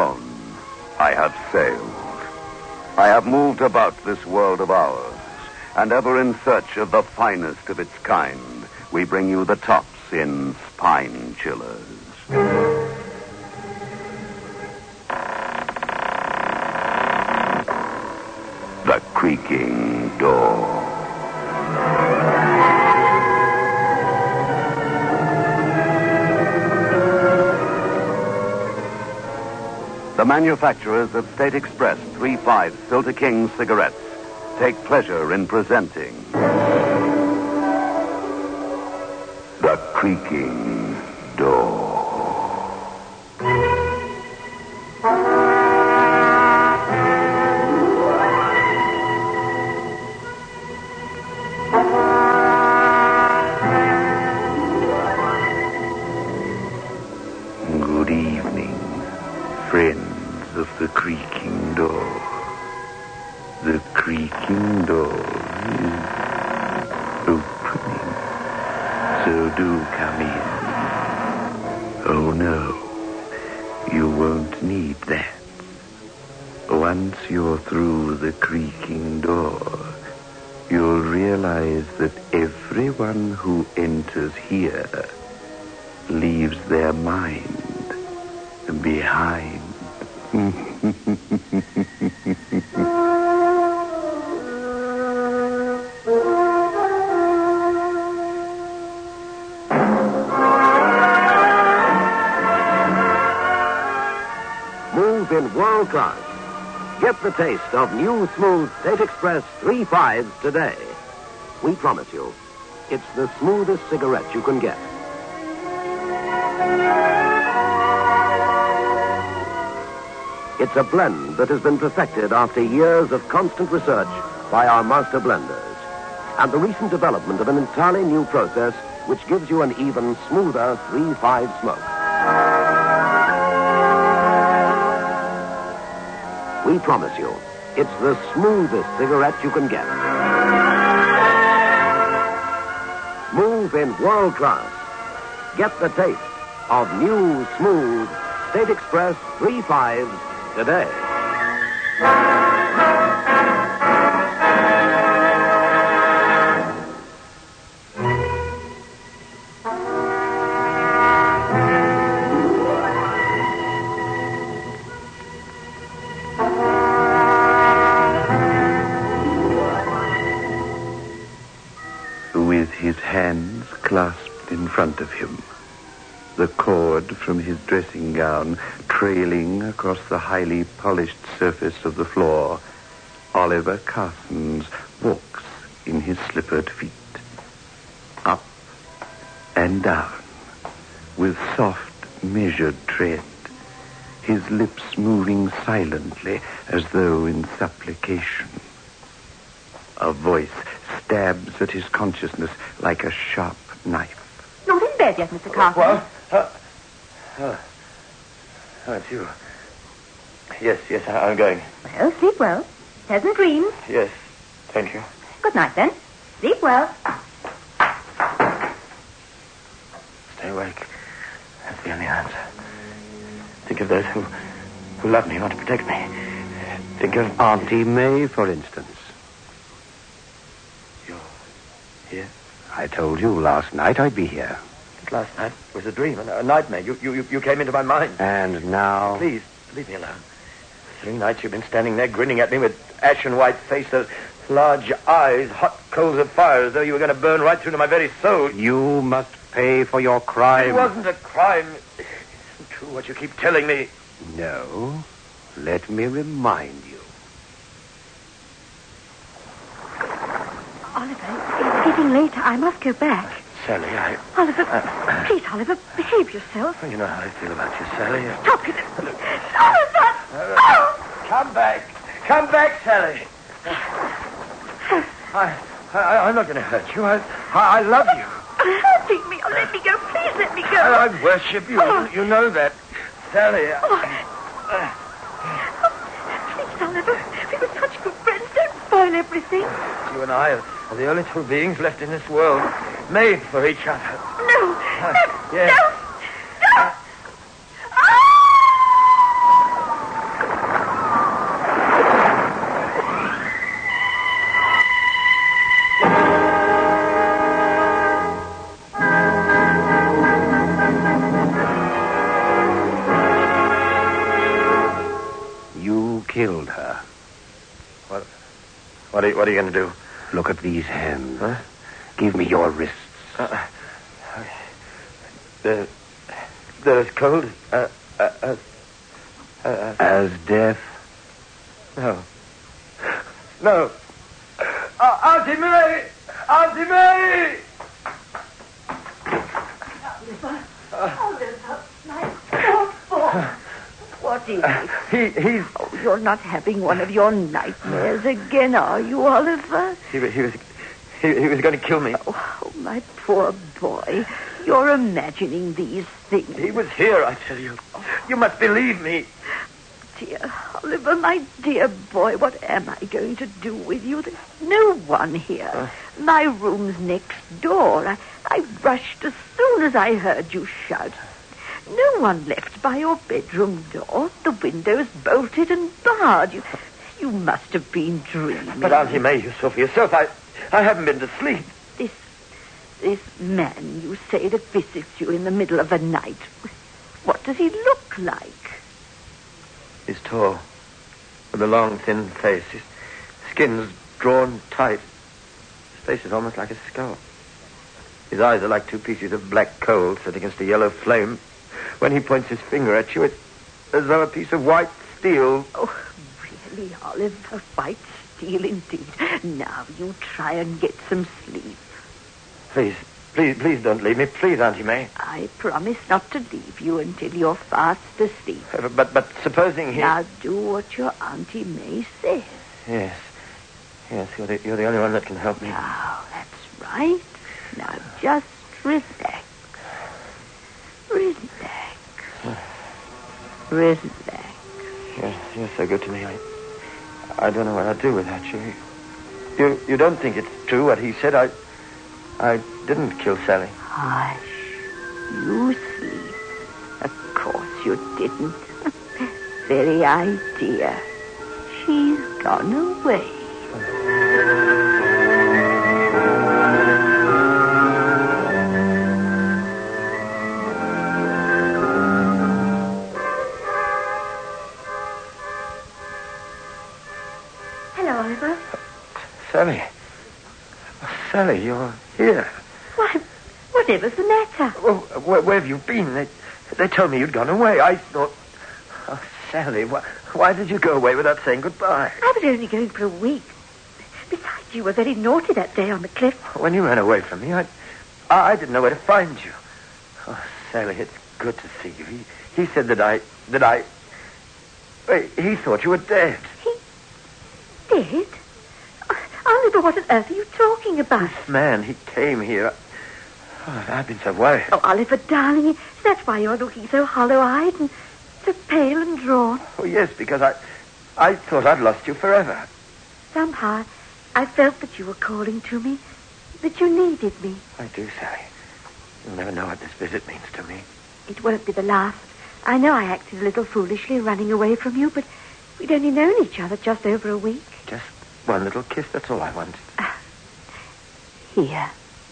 alone, I have sailed. I have moved about this world of ours, and ever in search of the finest of its kind, we bring you the tops in Spine Chillers. The Creaking Door. The manufacturers of State Express 3/5 Filter King cigarettes take pleasure in presenting The Creaking Door. Good evening, friends of the Creaking Door. The creaking door is opening, so do come in. Oh no, you won't need that. Once you're through the creaking door, you'll realize that everyone who enters here leaves their mind behind. Move in world class. Get the taste of new smooth State Express 3/5 today. We promise you, it's the smoothest cigarette you can get. It's a blend that has been perfected after years of constant research by our master blenders, and the recent development of an entirely new process which gives you an even smoother 3/5 smoke. We promise you, it's the smoothest cigarette you can get. Move in world class. Get the taste of new, smooth State Express 3/5 today. With his hands clasped in front of him, the cord from his dressing gown trailing across the highly polished surface of the floor, Oliver Carsons walks in his slippered feet. Up and down, with soft, measured tread, his lips moving silently as though in supplication. A voice stabs at his consciousness like a sharp knife. Not in bed yet, Mr. Carson. It's you. Yes, I'm going. Well, sleep well. Pleasant dreams. Yes, thank you. Good night, then. Sleep well. Stay awake. That's the only answer. Think of those who love me, want to protect me. Think of Auntie May, for instance. You're here? I told you last night I'd be here. Last night was a dream, a nightmare. You came into my mind. And now? Please, leave me alone. 3 nights you've been standing there grinning at me with ashen white face, those large eyes, hot coals of fire, as though you were going to burn right through to my very soul. You must pay for your crime. It wasn't a crime. It isn't true what you keep telling me. No. Let me remind you. Oliver, it's getting later. I must go back. Sally, Oliver, please, Oliver, behave yourself. You know how I feel about you, Sally. Stop it. Oliver! Come back. Come back, Sally. I'm not going to hurt you. I love you. Hurting me. Oh, let me go. Please let me go. I worship you. You know that. Sally. Please, Oliver. We were such good friends. Don't spoil everything. You and I are the only 2 beings left in this world, made for each other. No. Yes. No. killed her. What are you going to do? Look at these hands. Huh? Give me your wrists. They're as cold As death. No. Auntie May! Auntie May! Oliver, my poor boy. What is it? He's... Oh, you're not having one of your nightmares again, are you, Oliver? He was going to kill me. Oh, my poor boy. You're imagining these things. He was here, I tell you. You must believe me. Dear Oliver, my dear boy, what am I going to do with you? There's no one here. My room's next door. I rushed as soon as I heard you shout. No one left by your bedroom door. The window's bolted and barred. You must have been dreaming. But Auntie May, you saw for yourself. I haven't been to sleep. This man you say that visits you in the middle of the night, what does he look like? He's tall, with a long, thin face. His skin's drawn tight. His face is almost like a skull. His eyes are like two pieces of black coal set against a yellow flame. When he points his finger at you, it's as though a piece of white steel... Oh, really, Oliver, white steel indeed. Now you try and get some sleep. Please don't leave me. Please, Auntie May. I promise not to leave you until you're fast asleep. But supposing he... Now do what your Auntie May says. Yes, you're the only one that can help me. Now, that's right. Now just relax. Relax. You're so good to me. I don't know what I'd do without you. You don't think it's true what he said? I didn't kill Sally. Hush. You sleep. Of course you didn't. Very idea. She's gone away. Hello, Oliver. Sally. Sally, you're here. Why, whatever's the matter? Well, where have you been? They told me you'd gone away. I thought... Oh, Sally, why did you go away without saying goodbye? I was only going for a week. Besides, you were very naughty that day on the cliff. When you ran away from me, I didn't know where to find you. Oh, Sally, it's good to see you. He said that I... Wait, he thought you were dead. Dead? Oliver, what on earth are you talking about? This man, he came here. Oh, I've been so worried. Oh, Oliver, darling, that's why you're looking so hollow-eyed and so pale and drawn. Oh, yes, because I thought I'd lost you forever. Somehow, I felt that you were calling to me, that you needed me. I do, Sally. You'll never know what this visit means to me. It won't be the last. I know I acted a little foolishly running away from you, but we'd only known each other just over a week. Just one little kiss, that's all I wanted. Here.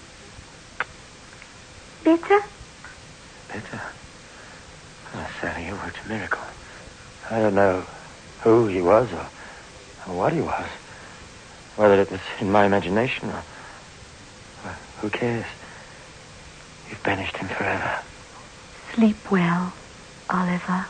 Better? Better? Oh, Sally, you worked a miracle. I don't know who he was or what he was. Whether it was in my imagination or who cares? You've banished him forever. Sleep well, Oliver.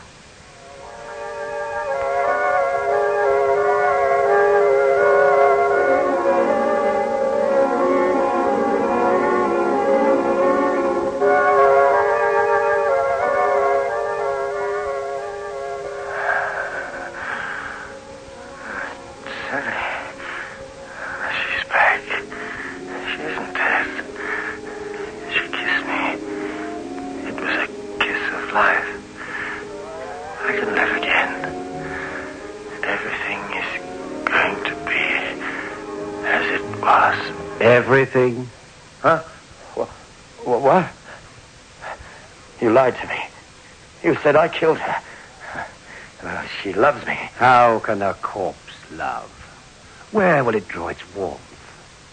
Everything? Huh? What? You lied to me. You said I killed her. Well, she loves me. How can a corpse love? Where will it draw its warmth?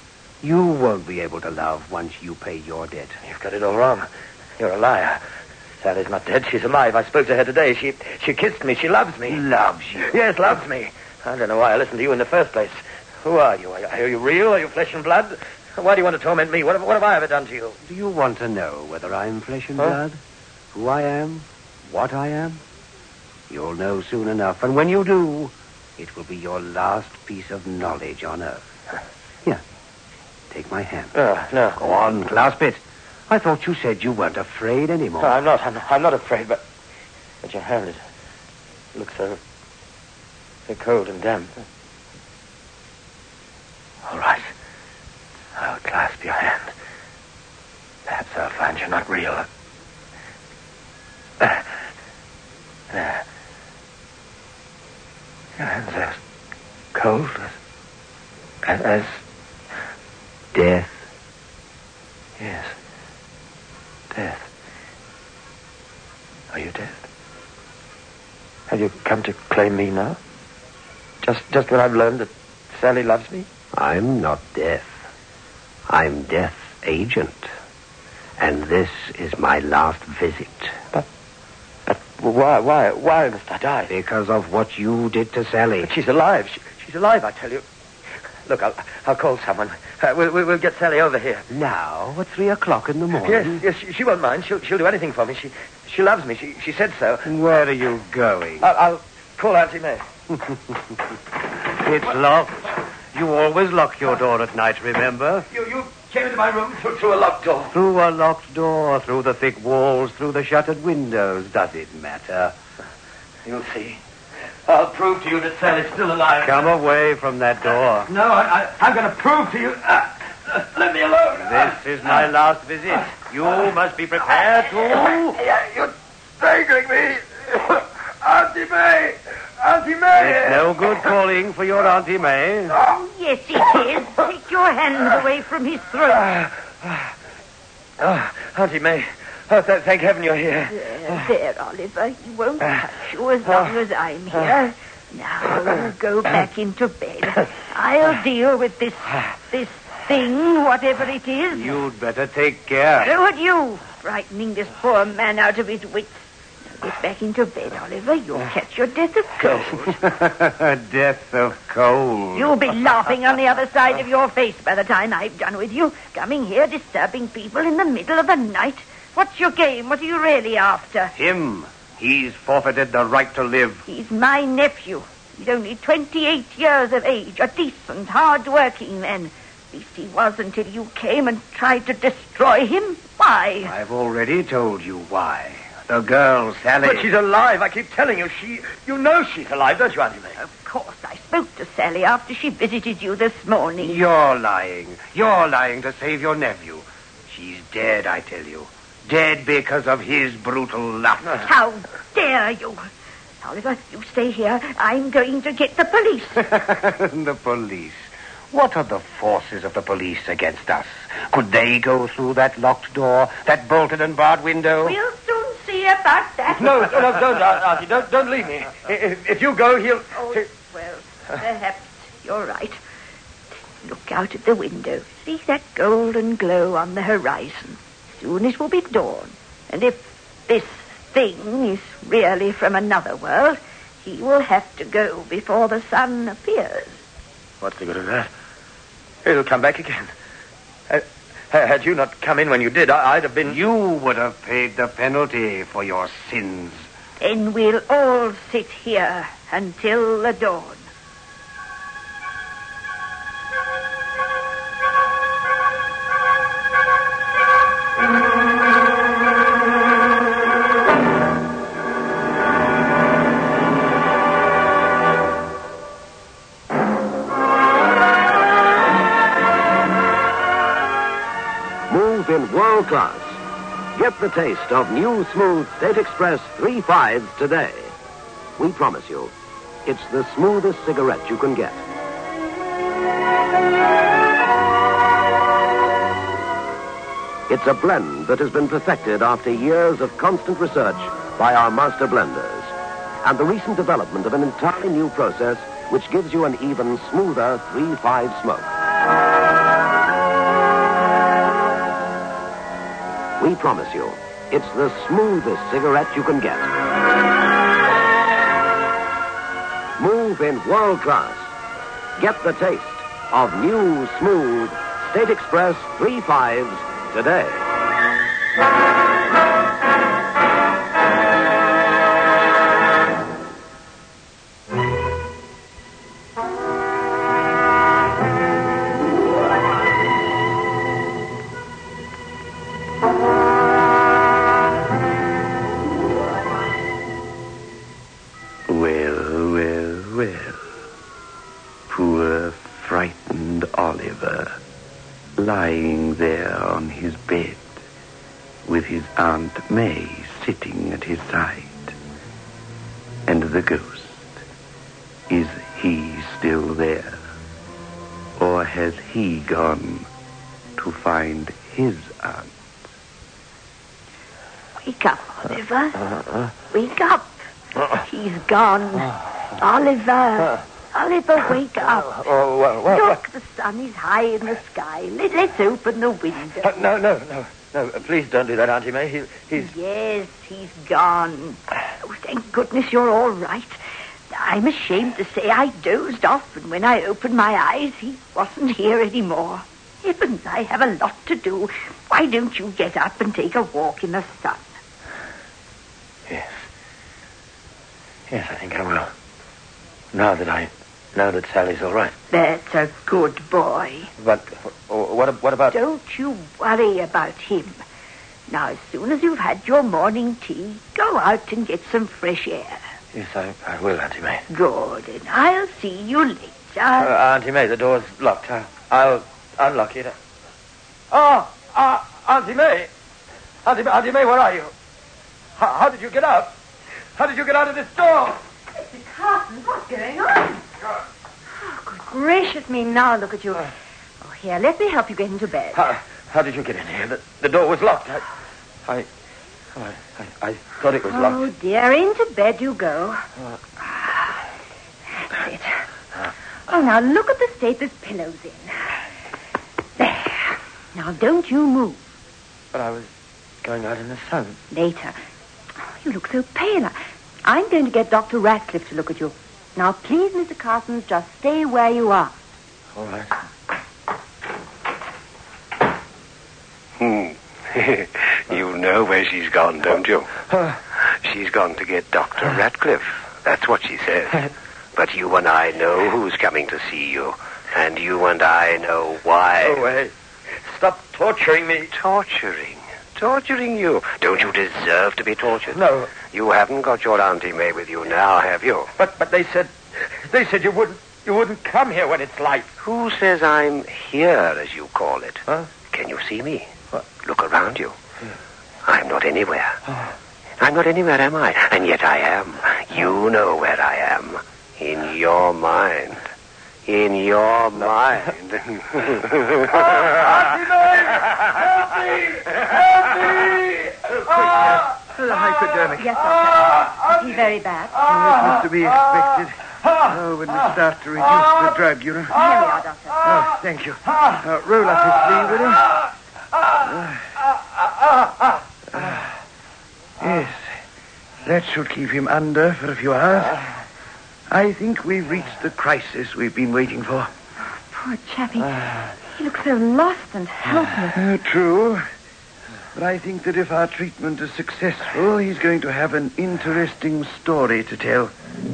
You won't be able to love once you pay your debt. You've got it all wrong. You're a liar. Sally's not dead. She's alive. I spoke to her today. She kissed me. She loves me. Loves you? Yes, loves me. I don't know why I listened to you in the first place. Who are you? Are you real? Are you flesh and blood? Why do you want to torment me? What have I ever done to you? Do you want to know whether I'm flesh and blood? Who I am? What I am? You'll know soon enough. And when you do, it will be your last piece of knowledge on Earth. Here, take my hand. No. Go on, clasp it. I thought you said you weren't afraid anymore. No, I'm not afraid, but your hand, it looks so cold and damp. All right. I'll clasp your hand. Perhaps I'll find you're not real. There. Your hands are cold as death. Yes. Death. Are you dead? Have you come to claim me now? Just when I've learned that Sally loves me? I'm not Death. I'm Death's agent. And this is my last visit. But why must I die? Because of what you did to Sally. But she's alive. She's alive, I tell you. Look, I'll call someone. We'll get Sally over here. Now, at 3:00 in the morning? Yes, she won't mind. She'll do anything for me. She loves me. She said so. Where are you going? I'll call Auntie May. It's locked. You always lock your door at night, remember? You came into my room through a locked door. Through a locked door, through the thick walls, through the shuttered windows. Does it matter? You'll see. I'll prove to you that Sally's still alive. Come away from that door. No, I'm going to prove to you. Let me alone. This is my last visit. You must be prepared to... You're strangling me. Auntie May. Auntie May. It's no good calling for your Auntie May. Oh, yes, it is. Take your hands away from his throat. Auntie May. Oh, thank heaven you're here. There, Oliver. He won't touch you as long as I'm here. Now, you go back into bed. I'll deal with this thing, whatever it is. You'd better take care. So would you, frightening this poor man out of his wits. Now get back into bed, Oliver. You'll catch your death of cold. Death of cold. You'll be laughing on the other side of your face by the time I've done with you. Coming here, disturbing people in the middle of the night. What's your game? What are you really after? Him. He's forfeited the right to live. He's my nephew. He's only 28 years of age, a decent, hard-working man. At least he was until you came and tried to destroy him. Why? I've already told you why. The girl, Sally... But she's alive. I keep telling you. You know she's alive, don't you, Auntie May? Of course, I spoke to Sally after she visited you this morning. You're lying. You're lying to save your nephew. She's dead, I tell you. Dead because of his brutal lust. How dare you? Oliver, you stay here. I'm going to get the police. The police? What are the forces of the police against us? Could they go through that locked door, that bolted and barred window? We'll soon see about that. No, don't, Auntie. Don't leave me. If you go, he'll... Oh, well, perhaps you're right. Look out at the window. See that golden glow on the horizon. Soon it will be dawn. And if this thing is really from another world, he will have to go before the sun appears. What's the good of that? He'll come back again. Had you not come in when you did, I'd have been... You would have paid the penalty for your sins. Then we'll all sit here until the dawn. In world class. Get the taste of new smooth State Express 3/5 today. We promise you, it's the smoothest cigarette you can get. It's a blend that has been perfected after years of constant research by our master blenders, and the recent development of an entirely new process which gives you an even smoother 3/5 smoke. We promise you, It's the smoothest cigarette you can get. Move in world class. Get the taste of new, smooth State Express 3.5s today. Poor, frightened Oliver, lying there on his bed, with his Aunt May sitting at his side. And the ghost, is he still there? Or has he gone to find his aunt? Wake up, Oliver. Wake up. He's gone. Oliver. Oliver, wake up. Look, the sun is high in the sky. Let's open the window. No. Please don't do that, Auntie May. He's... Yes, he's gone. Oh, thank goodness you're all right. I'm ashamed to say I dozed off, and when I opened my eyes, he wasn't here anymore. Heavens, I have a lot to do. Why don't you get up and take a walk in the sun? Yes, I think I will. Now that I know that Sally's all right. That's a good boy. But what about... Don't you worry about him. Now, as soon as you've had your morning tea, go out and get some fresh air. Yes, I will, Auntie May. Good, and I'll see you later. Auntie May, the door's locked. I'll unlock it. Auntie May! Auntie May, where are you? How did you get out? How did you get out of this door? Mr. Carson, what's going on? Oh, good gracious me, now look at you. Oh, here, let me help you get into bed. How did you get in here? The door was locked. I thought it was locked. Oh, dear, into bed you go. That's it. Oh, now look at the state this pillow's in. There. Now, don't you move. But I was going out in the sun. Later. Oh, you look so pale. I'm going to get Dr. Ratcliffe to look at you. Now, please, Mr. Carson, just stay where you are. All right. You know where she's gone, don't you? She's gone to get Dr. Ratcliffe. That's what she says. But you and I know who's coming to see you. And you and I know why. Go away. Stop torturing me. Torturing? Torturing you? Don't you deserve to be tortured? No. You haven't got your Auntie May with you now, have you? But they said you wouldn't come here when it's light. Who says I'm here, as you call it? Huh? Can you see me? What? Look around you. I'm not anywhere. I'm not anywhere, am I? And yet I am. You know where I am. In your mind. In your mind. Auntie May! Help me! Help me! The hypodermic. Yes, Doctor. Is he very bad? That was to be expected. When we start to reduce the drug, you know. Here we are, Doctor. Oh, thank you. Roll up his sleeve, will you? Yes. That should keep him under for a few hours. I think we've reached the crisis we've been waiting for. Poor chappie. He looks so lost and helpless. True. But I think that if our treatment is successful, he's going to have an interesting story to tell.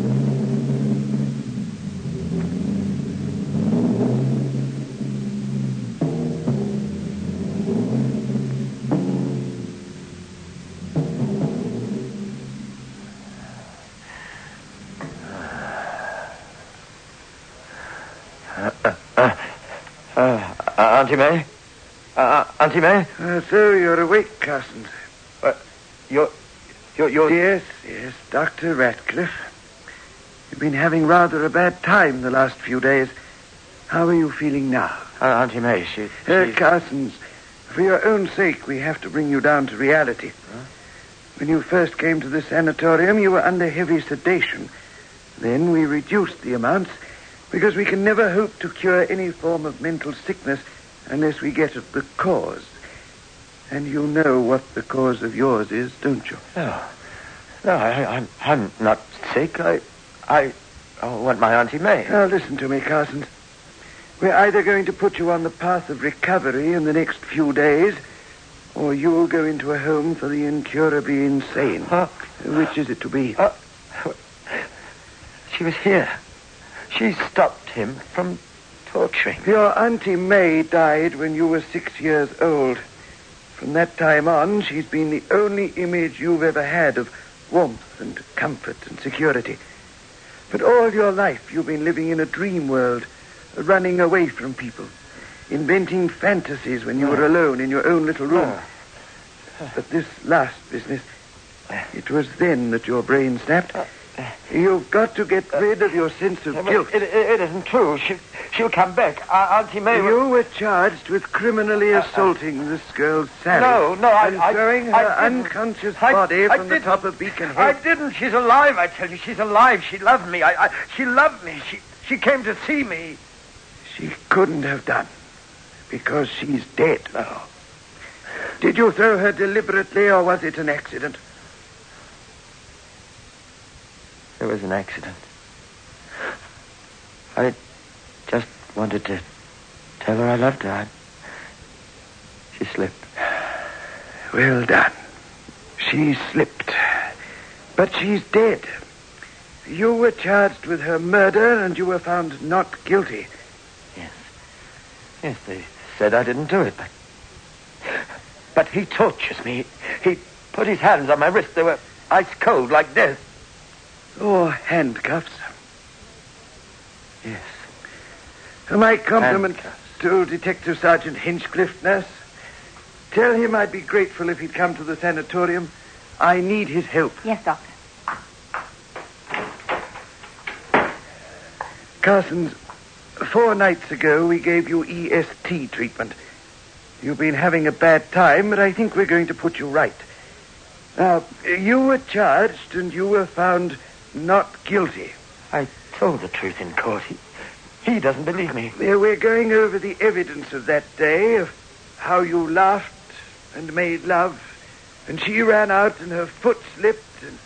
Auntie May? Auntie May? So you're awake, Carson. You're... Yes, Dr. Ratcliffe. You've been having rather a bad time the last few days. How are you feeling now? Auntie May, she's... Carson, for your own sake, we have to bring you down to reality. Huh? When you first came to the sanatorium, you were under heavy sedation. Then we reduced the amounts because we can never hope to cure any form of mental sickness unless we get at the cause. And you know what the cause of yours is, don't you? No, I'm not sick. I want my Auntie May. Now, listen to me, Carsons. We're either going to put you on the path of recovery in the next few days, or you'll go into a home for the incurably insane. Which is it to be? She was here. She stopped him from torturing. Your Auntie May died when you were 6 years old. From that time on, she's been the only image you've ever had of warmth and comfort and security. But all your life, you've been living in a dream world, running away from people, inventing fantasies when you were alone in your own little room. But this last business, it was then that your brain snapped. You've got to get rid of your sense of guilt. It isn't true. She'll come back. Auntie May... You were charged with criminally assaulting this girl, Sally. No, and throwing her unconscious body from the top of Beacon Head. I didn't. She's alive, I tell you. She's alive. She loved me. She loved me. She came to see me. She couldn't have done, because she's dead. No. Did you throw her deliberately, or was it an accident? It was an accident. I just wanted to tell her I loved her. She slipped. Well done. She slipped. But she's dead. You were charged with her murder, and you were found not guilty. Yes, they said I didn't do it, but he tortures me. He put his hands on my wrists. They were ice cold like this. Oh, handcuffs. Yes. My compliments to Detective Sergeant Hinchcliffe, nurse. Tell him I'd be grateful if he'd come to the sanatorium. I need his help. Yes, Doctor. Carsons, 4 nights ago we gave you EST treatment. You've been having a bad time, but I think we're going to put you right. Now, you were charged and you were found not guilty. I told the truth in court. He doesn't believe me. We're going over the evidence of that day, of how you laughed and made love, and she ran out and her foot slipped and...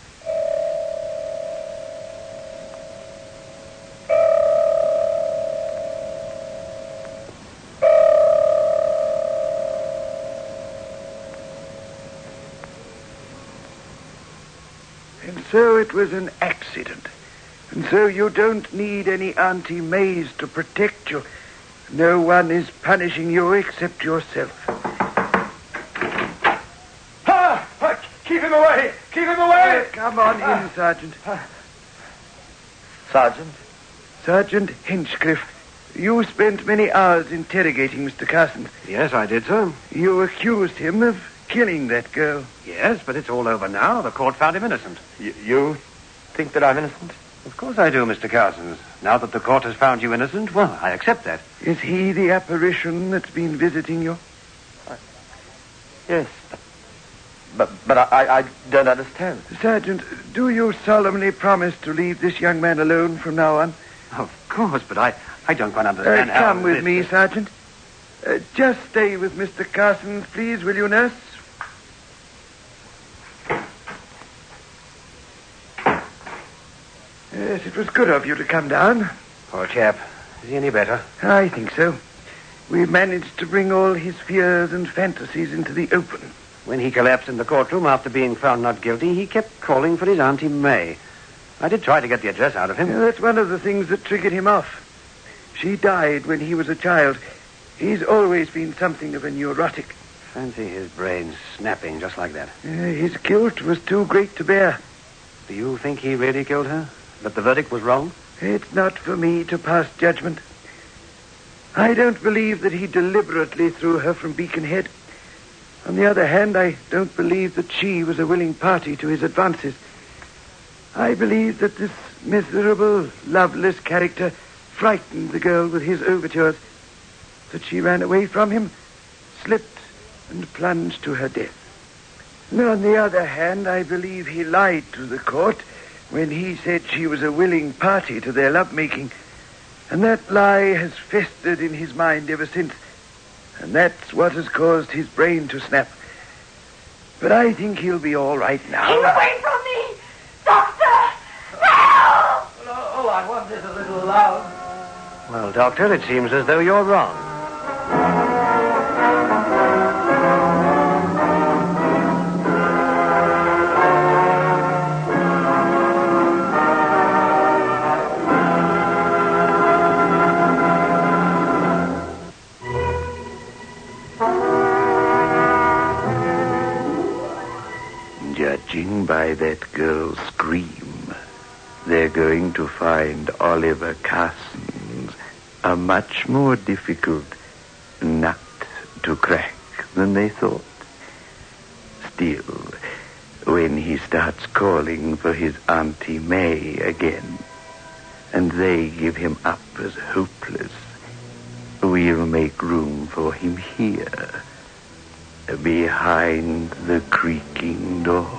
And so it was an accident. And so you don't need any Auntie Mays to protect you. No one is punishing you except yourself. Keep him away! Keep him away! Come on in, Sergeant. Sergeant? Sergeant Hinchcliffe, you spent many hours interrogating Mr. Carson. Yes, I did, sir. You accused him of killing that girl. Yes, but it's all over now. The court found him innocent. You think that I'm innocent? Of course I do, Mr. Carsons. Now that the court has found you innocent, well, I accept that. Is he the apparition that's been visiting you? Yes, but I don't understand. Sergeant, do you solemnly promise to leave this young man alone from now on? Of course, but I don't quite understand how... Come with me, Sergeant. Just stay with Mr. Carsons, please, will you, nurse? Yes, it was good of you to come down. Poor chap. Is he any better? I think so. We managed to bring all his fears and fantasies into the open. When he collapsed in the courtroom after being found not guilty, he kept calling for his Auntie May. I did try to get the address out of him. Yeah, that's one of the things that triggered him off. She died when he was a child. He's always been something of a neurotic. Fancy his brain snapping just like that. His guilt was too great to bear. Do you think he really killed her? That the verdict was wrong? It's not for me to pass judgment. I don't believe that he deliberately threw her from Beacon Head. On the other hand, I don't believe that she was a willing party to his advances. I believe that this miserable, loveless character frightened the girl with his overtures, that she ran away from him, slipped, and plunged to her death. And on the other hand, I believe he lied to the court when he said she was a willing party to their lovemaking. And that lie has festered in his mind ever since. And that's what has caused his brain to snap. But I think he'll be all right now. Keep away from me! Doctor! Help! Oh, I want this a little love. Well, Doctor, it seems as though you're wrong. Judging by that girl's scream, they're going to find Oliver Carson's a much more difficult nut to crack than they thought. Still, when he starts calling for his Auntie May again, and they give him up as hopeless, we'll make room for him here, behind the creaking door.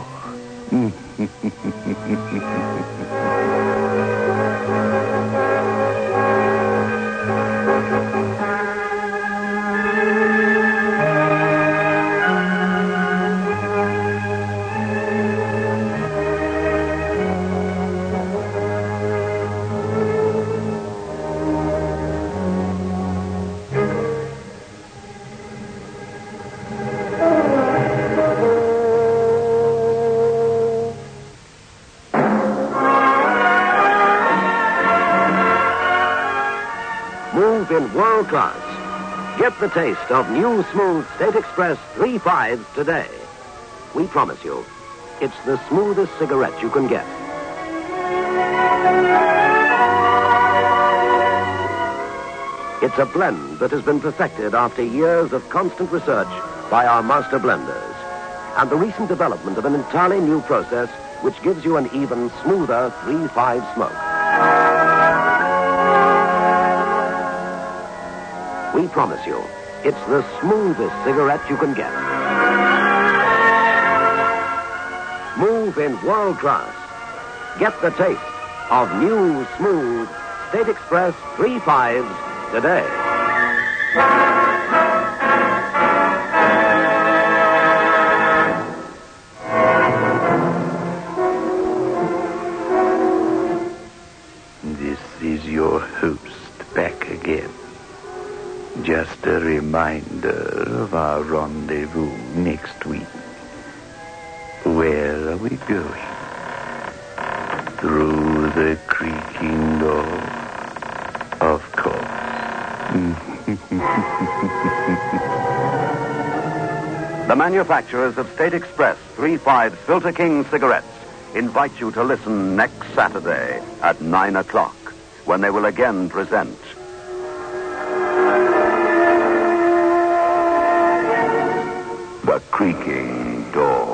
In world class. Get the taste of new smooth State Express 3/5 today. We promise you, it's the smoothest cigarette you can get. It's a blend that has been perfected after years of constant research by our master blenders, and the recent development of an entirely new process which gives you an even smoother 3/5 smoke. We promise you, it's the smoothest cigarette you can get. Smooth in world class. Get the taste of new, smooth State Express 3/5 today. This is your host back again. Just a reminder of our rendezvous next week. Where are we going? Through the creaking door? Of course. The manufacturers of State Express 3/5 Filter King cigarettes invite you to listen next Saturday at 9 o'clock when they will again present The Creaking Door.